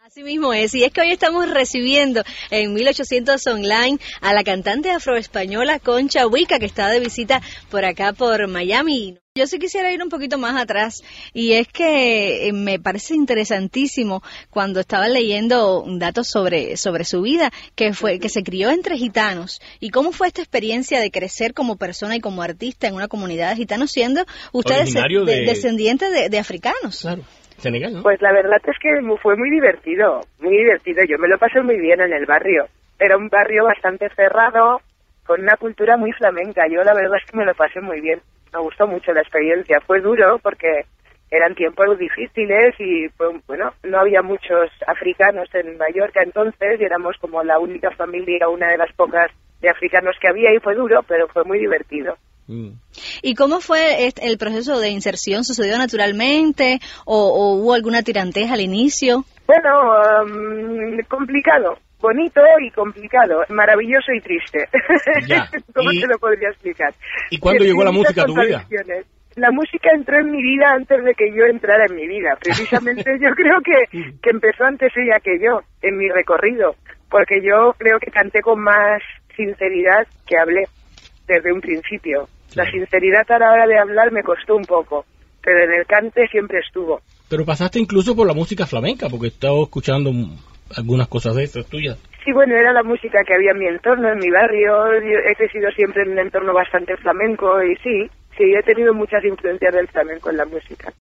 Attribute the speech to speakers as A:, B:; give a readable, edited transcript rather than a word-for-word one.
A: Así mismo es, y es que hoy estamos recibiendo en 1800 Online a la cantante afroespañola Concha Huica, que está de visita por acá por Miami. Yo sí quisiera ir un poquito más atrás, y es que me parece interesantísimo cuando estaba leyendo datos sobre su vida, que se crió entre gitanos, y cómo fue esta experiencia de crecer como persona y como artista en una comunidad de gitanos, siendo ustedes descendientes de africanos.
B: Claro. Senegal, ¿no?
C: Pues la verdad es que fue muy divertido, muy divertido. Yo me lo pasé muy bien en el barrio. Era un barrio bastante cerrado, con una cultura muy flamenca. Yo la verdad es que me lo pasé muy bien. Me gustó mucho la experiencia. Fue duro porque eran tiempos difíciles y, bueno, no había muchos africanos en Mallorca entonces y éramos como la única familia, una de las pocas de africanos que había, y fue duro, pero fue muy divertido.
A: ¿Y cómo fue el proceso de inserción? ¿Sucedió naturalmente o hubo alguna tiranteja al inicio?
C: Bueno, complicado, bonito y complicado, maravilloso y triste. ¿Cómo te lo podría explicar?
B: ¿Y cuándo llegó la música a tu vida?
C: La música entró en mi vida antes de que yo entrara en mi vida. Precisamente yo creo que empezó antes ella que yo, en mi recorrido, porque yo creo que canté con más sinceridad que hablé desde un principio. La sinceridad a la hora de hablar me costó un poco, pero en el cante siempre estuvo.
B: Pero pasaste incluso por la música flamenca, porque estaba escuchando algunas cosas de esas tuyas.
C: Sí, bueno, era la música que había en mi entorno, en mi barrio. Yo he crecido siempre en un entorno bastante flamenco y sí, he tenido muchas influencias del flamenco en la música.